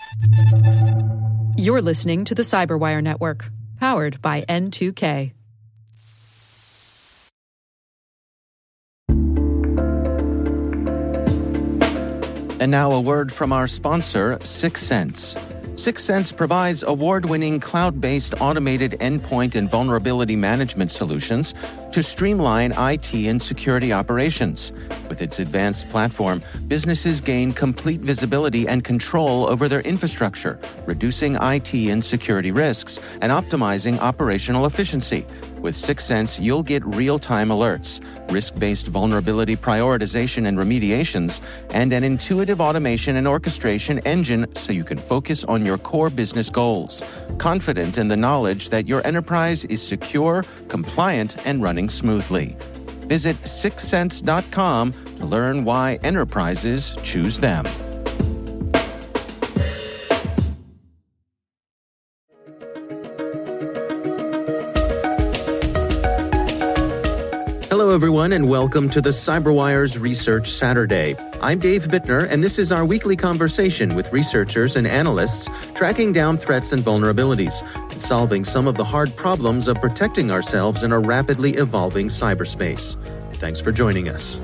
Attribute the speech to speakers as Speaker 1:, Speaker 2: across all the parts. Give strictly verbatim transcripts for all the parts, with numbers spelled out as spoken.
Speaker 1: You're listening to the Cyberwire Network, powered by N two K.
Speaker 2: And now a word from our sponsor, Syxsense. Syxsense provides award-winning cloud-based automated endpoint and vulnerability management solutions to streamline I T and security operations. With its advanced platform, businesses gain complete visibility and control over their infrastructure, reducing I T and security risks and optimizing operational efficiency. With Syxsense, you'll get real-time alerts, risk-based vulnerability prioritization and remediations, and an intuitive automation and orchestration engine so you can focus on your core business goals, confident in the knowledge that your enterprise is secure, compliant, and running smoothly. Visit Syxsense dot com to learn why enterprises choose them. Hello, everyone, and welcome to the CyberWire's Research Saturday. I'm Dave Bittner, and this is our weekly conversation with researchers and analysts tracking down threats and vulnerabilities and solving some of the hard problems of protecting ourselves in a rapidly evolving cyberspace. Thanks for joining us.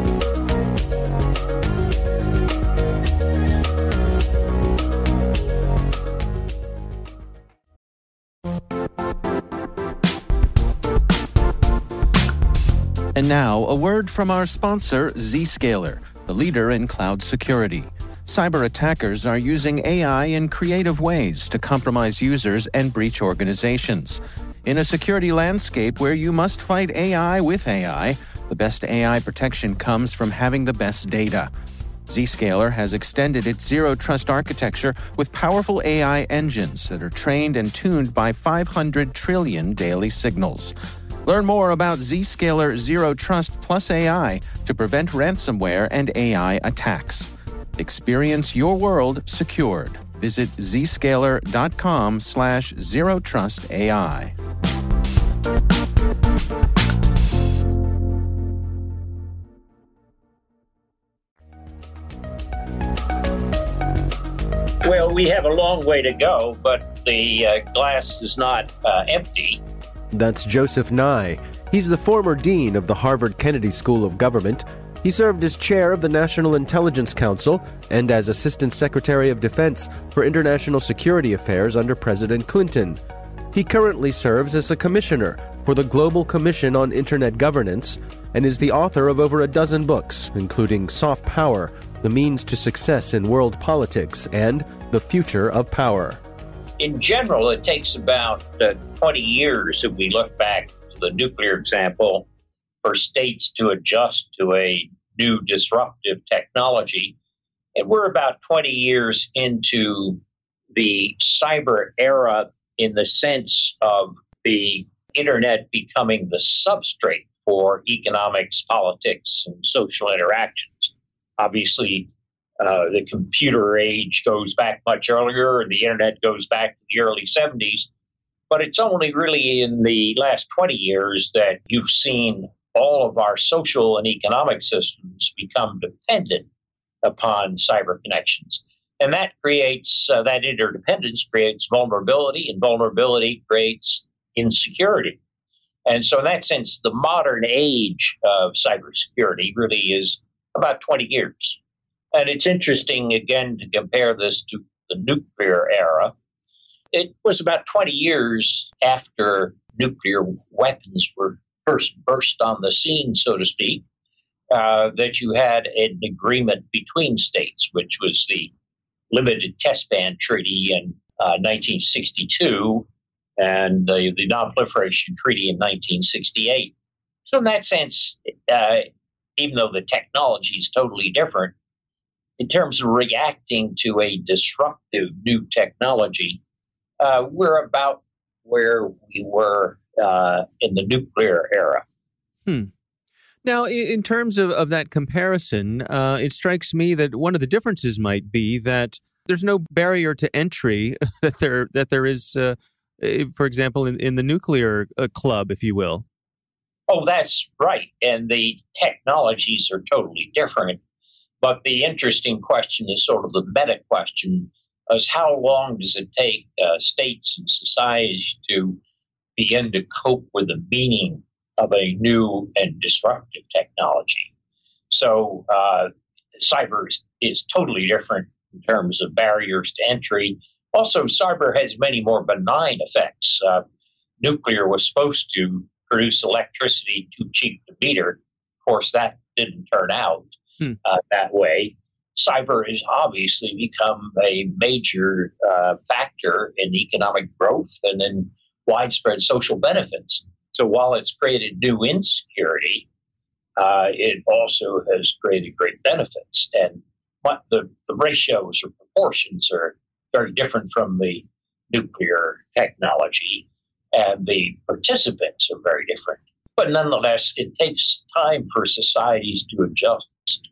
Speaker 2: And now, a word from our sponsor, Zscaler, the leader in cloud security. Cyber attackers are using A I in creative ways to compromise users and breach organizations. In a security landscape where you must fight A I with A I, the best A I protection comes from having the best data. Zscaler has extended its zero-trust architecture with powerful A I engines that are trained and tuned by five hundred trillion daily signals. Learn more about Zscaler Zero Trust Plus A I to prevent ransomware and A I attacks. Experience your world secured. Visit zscaler.com slash zero trust AI.
Speaker 3: Well, we have a long way to go, but the uh, glass is not uh, empty.
Speaker 4: That's Joseph Nye. He's the former dean of the Harvard Kennedy School of Government. He served as chair of the National Intelligence Council and as Assistant Secretary of Defense for International Security Affairs under President Clinton. He currently serves as a commissioner for the Global Commission on Internet Governance and is the author of over a dozen books, including Soft Power, The Means to Success in World Politics, and The Future of Power.
Speaker 3: In general, it takes about uh, twenty years, if we look back to the nuclear example, for states to adjust to a new disruptive technology. And we're about twenty years into the cyber era in the sense of the internet becoming the substrate for economics, politics, and social interactions. Obviously, Uh, the computer age goes back much earlier, and the internet goes back to the early seventies. But it's only really in the last twenty years that you've seen all of our social and economic systems become dependent upon cyber connections. And that creates, uh, that interdependence creates vulnerability, and vulnerability creates insecurity. And so in that sense, the modern age of cybersecurity really is about twenty years. And it's interesting, again, to compare this to the nuclear era. It was about twenty years after nuclear weapons were first burst on the scene, so to speak, uh, that you had an agreement between states, which was the Limited Test Ban Treaty in uh, nineteen sixty-two and uh, the Non-Proliferation Treaty in nineteen sixty-eight. So in that sense, uh, even though the technology is totally different, in terms of reacting to a disruptive new technology, uh, we're about where we were uh, in the nuclear era.
Speaker 5: Hmm. Now, in terms of, of that comparison, uh, it strikes me that one of the differences might be that there's no barrier to entry that there that there is, uh, for example, in, in the nuclear uh, club, if you will.
Speaker 3: Oh, that's right. And the technologies are totally different. But the interesting question is sort of the meta question is how long does it take uh, states and societies to begin to cope with the meaning of a new and disruptive technology. So uh, cyber is, is totally different in terms of barriers to entry. Also, cyber has many more benign effects. Uh, nuclear was supposed to produce electricity too cheap to meter. Of course, that didn't turn out hmm. uh, that way. Cyber has obviously become a major uh, factor in economic growth and in widespread social benefits. So while it's created new insecurity, uh, it also has created great benefits. And what the, the ratios or proportions are very different from the nuclear technology, and the participants are very different. But nonetheless, it takes time for societies to adjust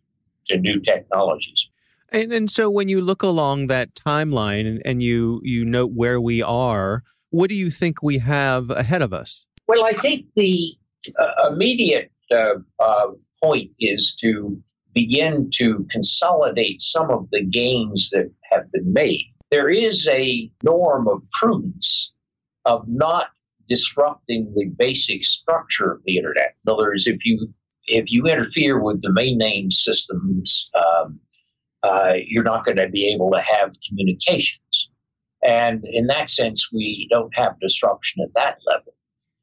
Speaker 3: to new technologies.
Speaker 5: And, and so when you look along that timeline and, and you, you note where we are, what do you think we have ahead of us?
Speaker 3: Well, I think the uh, immediate uh, uh, point is to begin to consolidate some of the gains that have been made. There is a norm of prudence of not disrupting the basic structure of the internet. In other words, if you if you interfere with the main name systems, um, uh, you're not going to be able to have communications. And in that sense, we don't have disruption at that level.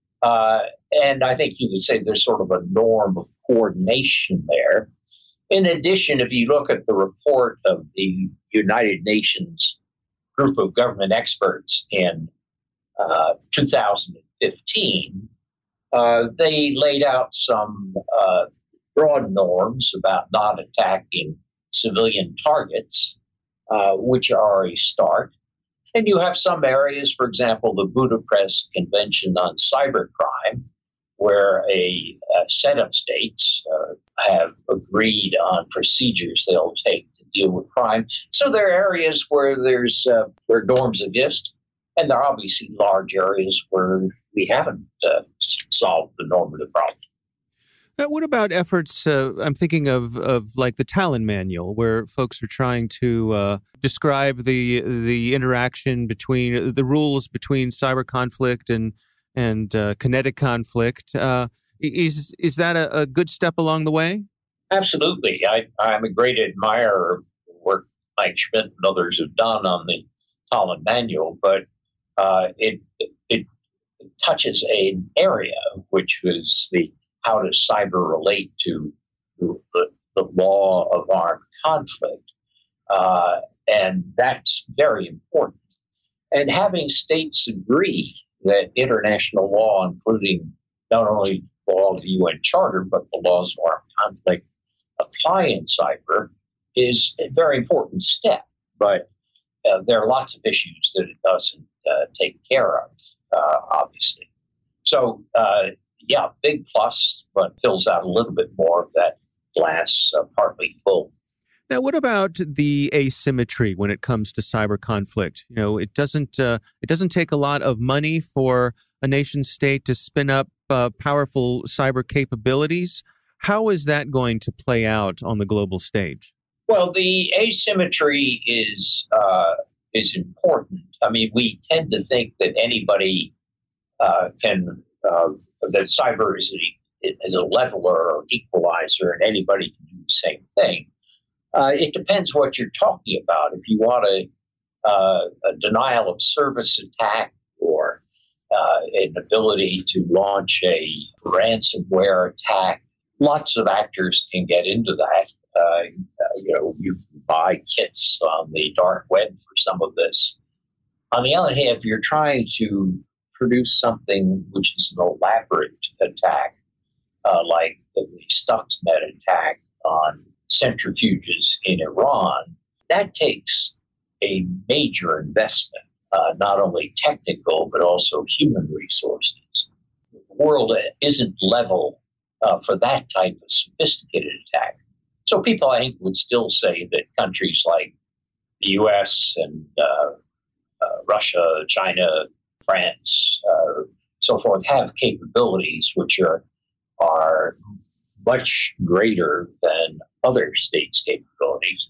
Speaker 3: Uh, and I think you could say there's sort of a norm of coordination there. In addition, if you look at the report of the United Nations group of government experts in uh, two thousand fifteen, uh, they laid out some uh, broad norms about not attacking civilian targets, uh, which are a start. And you have some areas, for example, the Budapest Convention on Cybercrime, where a, a set of states uh, have agreed on procedures they'll take to deal with crime. So there are areas where there's uh, where norms exist, and there are obviously large areas where we haven't uh, solved the normative problem.
Speaker 5: Now, what about efforts, uh, I'm thinking of, of like the Talon Manual, where folks are trying to uh, describe the the interaction between, the rules between cyber conflict and, and uh, kinetic conflict. Uh, is is that a, a good step along the way?
Speaker 3: Absolutely. I, I'm a great admirer of the work Mike Schmidt and others have done on the Talon Manual, but uh, it, it touches an area which was the how does cyber relate to the, the law of armed conflict? Uh, and that's very important. And having states agree that international law, including not only the law of the U N Charter, but the laws of armed conflict apply in cyber, is a very important step. But uh, there are lots of issues that it doesn't uh, take care of, uh, obviously. So, uh, yeah, big plus, but fills out a little bit more of that glass uh, partly full.
Speaker 5: Now, what about the asymmetry when it comes to cyber conflict? You know, it doesn't uh, it doesn't take a lot of money for a nation state to spin up uh, powerful cyber capabilities. How is that going to play out on the global stage?
Speaker 3: Well, the asymmetry is uh, is important. I mean, we tend to think that anybody uh, can. Uh, that cyber is a, is a leveler or equalizer and anybody can do the same thing. Uh, it depends what you're talking about. If you want a, uh, a denial of service attack or uh, an ability to launch a ransomware attack, lots of actors can get into that. Uh, you know, you can buy kits on the dark web for some of this. On the other hand, if you're trying to produce something which is an elaborate attack, uh, like the Stuxnet attack on centrifuges in Iran, that takes a major investment, uh, not only technical, but also human resources. The world isn't level uh, for that type of sophisticated attack. So people, I think, would still say that countries like the U S and uh, uh, Russia, China, France, uh, so forth, have capabilities which are are much greater than other states' capabilities.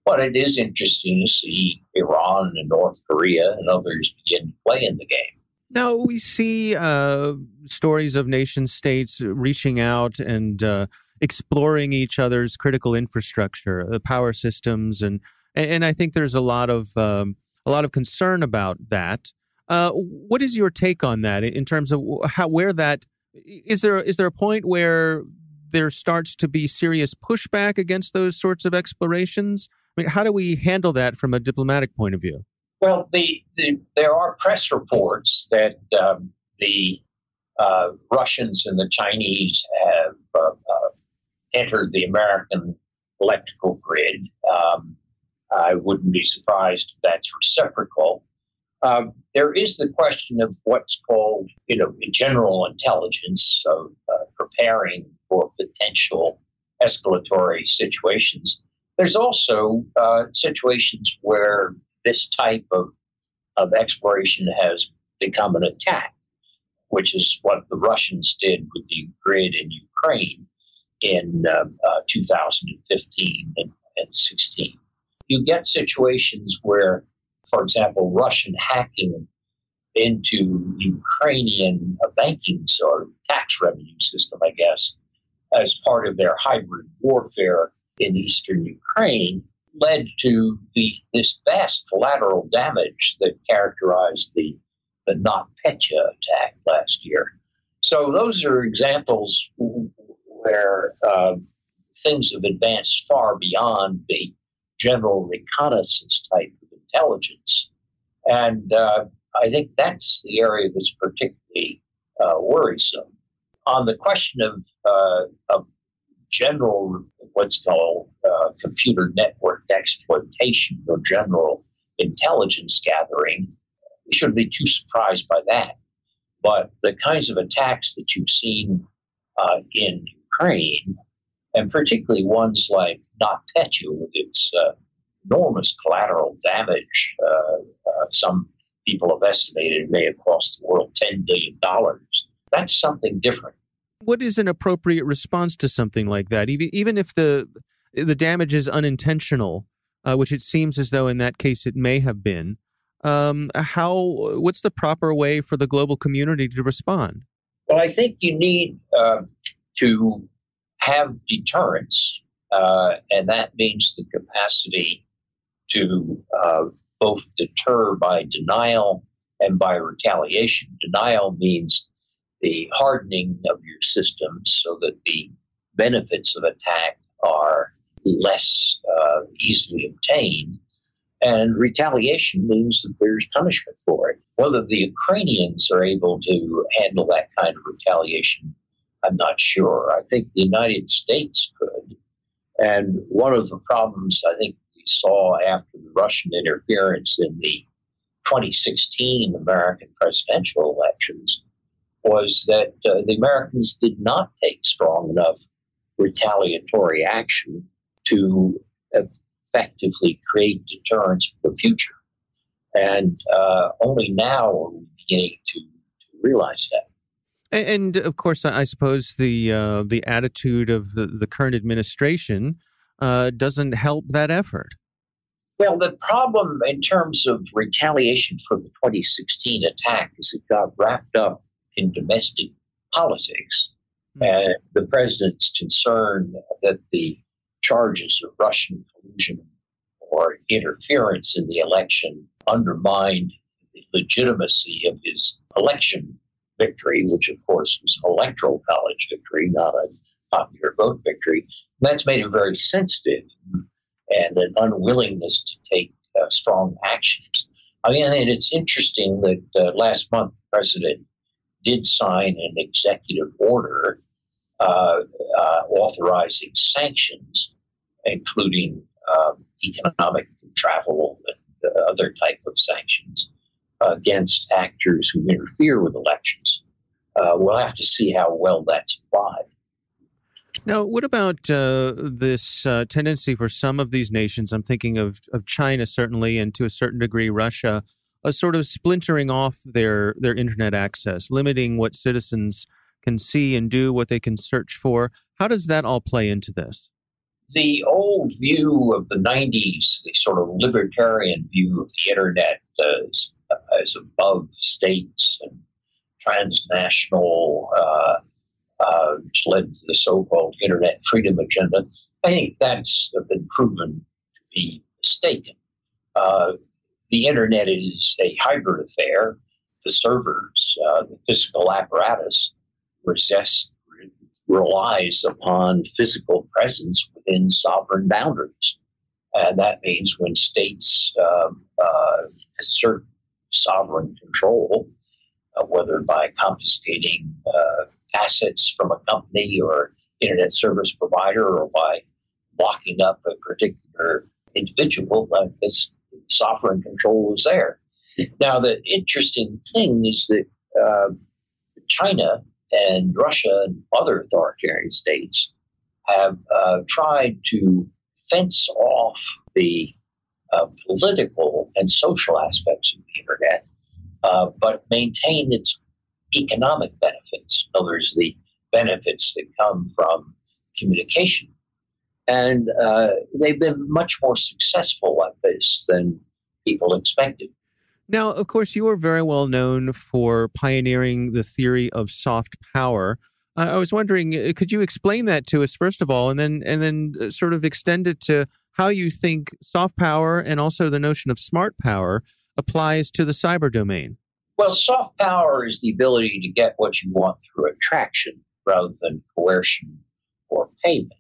Speaker 3: But it is interesting to see Iran and North Korea and others begin to play in the game.
Speaker 5: Now, we see uh, stories of nation states reaching out and uh, exploring each other's critical infrastructure, the power systems, and and I think there's a lot of um, a lot of concern about that. Uh, what is your take on that in terms of how where that is there is there a point where there starts to be serious pushback against those sorts of explorations? I mean, how do we handle that from a diplomatic point of view?
Speaker 3: Well, the, the there are press reports that um, the uh, Russians and the Chinese have uh, uh, entered the American electrical grid. Um, I wouldn't be surprised if that's reciprocal. Uh, there is the question of what's called, you know, general intelligence, of uh, preparing for potential escalatory situations. There's also uh, situations where this type of, of exploration has become an attack, which is what the Russians did with the grid in Ukraine in uh, uh, two thousand fifteen and, and sixteen. You get situations where, for example, Russian hacking into Ukrainian uh, banking or tax revenue system, I guess, as part of their hybrid warfare in eastern Ukraine, led to the this vast collateral damage that characterized the, the NotPetya attack last year. So those are examples where uh, things have advanced far beyond the general reconnaissance type of intelligence. And uh, I think that's the area that's particularly uh, worrisome. On the question of, uh, of general, what's called uh, computer network exploitation or general intelligence gathering, we shouldn't be too surprised by that. But the kinds of attacks that you've seen uh, in Ukraine, and particularly ones like NotPetya with its uh, enormous collateral damage, uh, uh, some people have estimated it may have cost the world ten billion dollars. That's something different.
Speaker 5: What is an appropriate response to something like that? Even even if the the damage is unintentional, uh, which it seems as though in that case it may have been, um, how what's the proper way for the global community to respond?
Speaker 3: Well, I think you need uh, to have deterrence, uh, and that means the capacity to uh, both deter by denial and by retaliation. Denial means the hardening of your systems so that the benefits of attack are less uh, easily obtained. And retaliation means that there's punishment for it. Whether the Ukrainians are able to handle that kind of retaliation, I'm not sure. I think the United States could. And one of the problems I think we saw after the Russian interference in the twenty sixteen American presidential elections was that uh, the Americans did not take strong enough retaliatory action to effectively create deterrence for the future. And uh, only now are we beginning to, to realize that.
Speaker 5: And, and of course, I suppose the uh, the attitude of the, the current administration uh, doesn't help that effort.
Speaker 3: Well, the problem in terms of retaliation for the twenty sixteen attack is it got wrapped up in domestic politics. Mm-hmm. And the president's concern that the charges of Russian collusion or interference in the election undermined the legitimacy of his election victory, which of course was an electoral college victory, not a popular vote victory. And that's made him very sensitive and an unwillingness to take uh, strong actions. I mean, and it's interesting that uh, last month the president did sign an executive order uh, uh, authorizing sanctions, including um, economic and travel and uh, other type of sanctions uh, against actors who interfere with elections. Uh, we'll have to see how well that's applied.
Speaker 5: Now, what about uh, this uh, tendency for some of these nations, I'm thinking of, of China certainly, and to a certain degree Russia, a sort of splintering off their, their internet access, limiting what citizens can see and do, what they can search for. How does that all play into this?
Speaker 3: the old view of the nineties, the sort of libertarian view of the internet as, as above states and transnational, uh, uh, which led to the so-called internet freedom agenda, I think that's been proven to be mistaken. Uh, the internet is a hybrid affair. The servers, uh, the physical apparatus, resist, relies upon physical presence within sovereign boundaries. And that means when states um, uh, assert sovereign control, uh, whether by confiscating uh, assets from a company or internet service provider or by locking up a particular individual, uh, this sovereign control is there. Now, the interesting thing is that uh, China and Russia and other authoritarian states have uh, tried to fence off the uh, political and social aspects of the internet, uh, but maintain its economic benefits. In other words, the benefits that come from communication. And uh, they've been much more successful at this than people expected.
Speaker 5: Now, of course, you are very well known for pioneering the theory of soft power. Uh, I was wondering, uh, could you explain that to us first of all, and then and then uh, sort of extend it to how you think soft power and also the notion of smart power applies to the cyber domain?
Speaker 3: Well, soft power is the ability to get what you want through attraction rather than coercion or payment.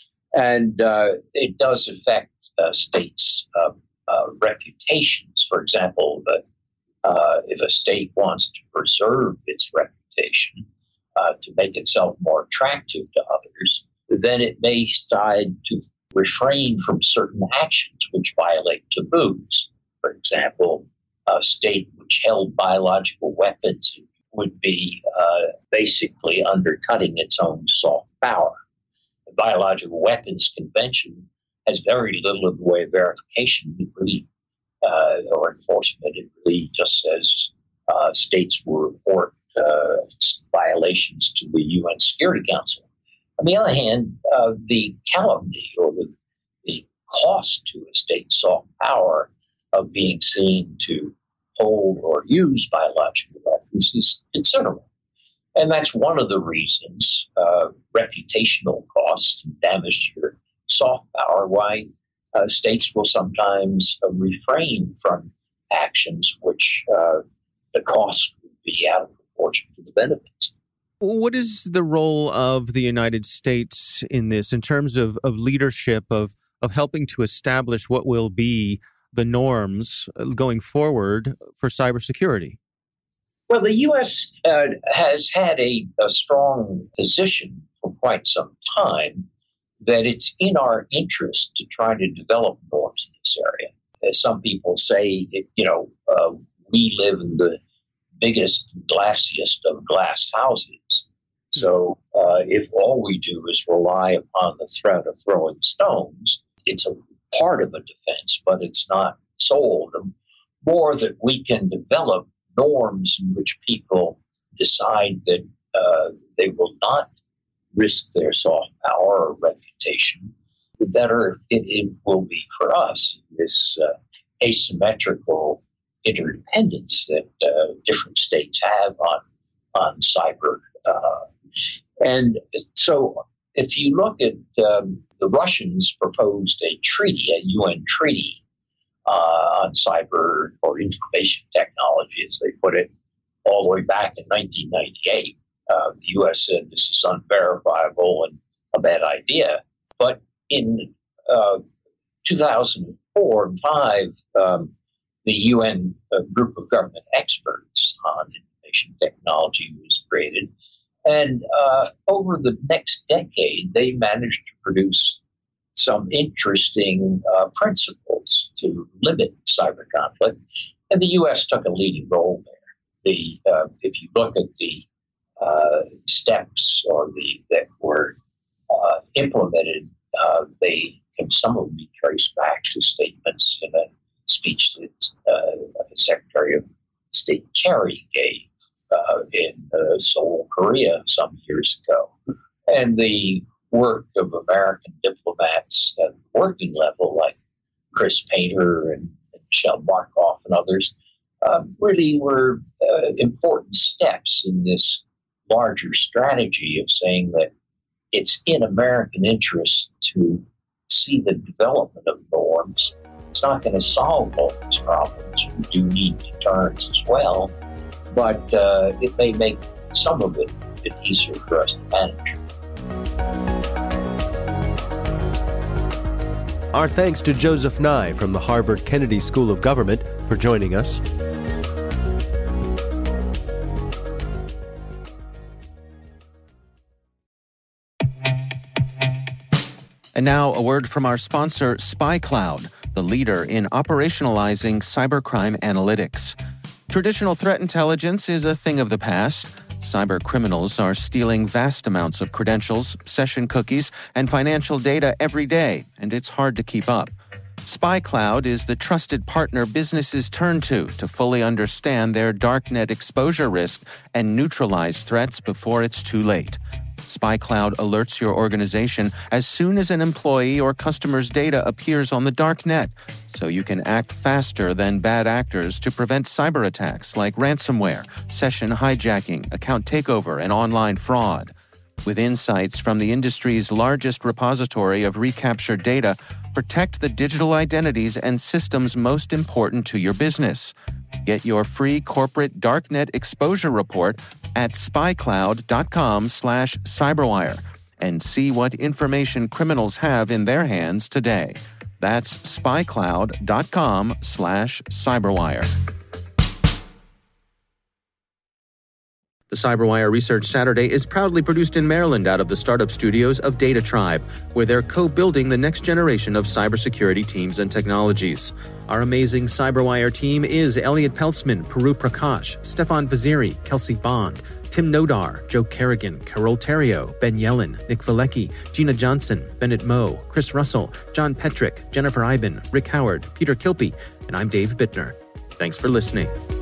Speaker 3: And uh, it does affect uh, states' uh, uh, reputations. For example, that uh, if a state wants to preserve its reputation uh, to make itself more attractive to others, then it may decide to refrain from certain actions which violate taboos. For example, a state which held biological weapons would be uh, basically undercutting its own soft power. The Biological Weapons Convention has very little in the way of verification. It really, uh, or enforcement. It really just says uh, states will report uh, violations to the U N Security Council. On the other hand, uh, the calumny or the, the cost to a state's soft power of being seen to hold or use biological weapons is considerable. And that's one of the reasons, uh, reputational costs and damage to your soft power, why uh, states will sometimes uh, refrain from actions which uh, the cost would be out of proportion to the benefits.
Speaker 5: What is the role of the United States in this in terms of, of leadership, of, of helping to establish what will be the norms going forward for cybersecurity?
Speaker 3: Well, the U S uh, has had a, a strong position for quite some time that it's in our interest to try to develop norms in this area. As some people say, it, you know, uh, we live in the biggest, glassiest of glass houses. So uh, if all we do is rely upon the threat of throwing stones, it's a part of a defense, but it's not sole. The more that we can develop norms in which people decide that uh, they will not risk their soft power or reputation, the better it, it will be for us. This uh, asymmetrical interdependence that uh, different states have on, on cyber. Uh, and so if you look at um, the Russians proposed a treaty, a U N treaty uh, on cyber or information technology, as they put it, all the way back in nineteen ninety-eight. Uh, the U S said this is unverifiable and a bad idea. But in uh, two thousand four and five, um, the U N uh, group of government experts on information technology was created. And uh, over the next decade, they managed to produce some interesting uh, principles to limit cyber conflict. And the U S took a leading role there. The uh, if you look at the uh, steps or the that were uh, implemented, uh, they can some of them be traced back to statements in a speech that uh, Secretary of State Kerry gave uh, in uh, Seoul, Korea, some years ago. And the work of American diplomats at the working level, like Chris Painter and Michelle Markoff and others, uh, really were uh, important steps in this larger strategy of saying that it's in American interest to see the development of norms. It's not going to solve all these problems. We do need deterrence as well, but uh, it may make some of it a bit easier for us to manage.
Speaker 4: Our thanks to Joseph Nye from the Harvard Kennedy School of Government for joining us.
Speaker 2: And now a word from our sponsor, SpyCloud, the leader in operationalizing cybercrime analytics. Traditional threat intelligence is a thing of the past. Cyber criminals are stealing vast amounts of credentials, session cookies, and financial data every day, and it's hard to keep up. SpyCloud is the trusted partner businesses turn to to fully understand their darknet exposure risk and neutralize threats before it's too late. SpyCloud alerts your organization as soon as an employee or customer's data appears on the dark net, so you can act faster than bad actors to prevent cyber attacks like ransomware, session hijacking, account takeover, and online fraud. With insights from the industry's largest repository of recaptured data, protect the digital identities and systems most important to your business. Get your free corporate darknet exposure report at spycloud.com slash cyberwire and see what information criminals have in their hands today. That's spycloud.com slash cyberwire. The CyberWire Research Saturday is proudly produced in Maryland out of the startup studios of Data Tribe, where they're co-building the next generation of cybersecurity teams and technologies. Our amazing CyberWire team is Elliot Peltzman, Puru Prakash, Stefan Vaziri, Kelsey Bond, Tim Nodar, Joe Kerrigan, Carol Terrio, Ben Yellen, Nick Valecki, Gina Johnson, Bennett Moe, Chris Russell, John Petrick, Jennifer Iben, Rick Howard, Peter Kilpie, and I'm Dave Bittner. Thanks for listening.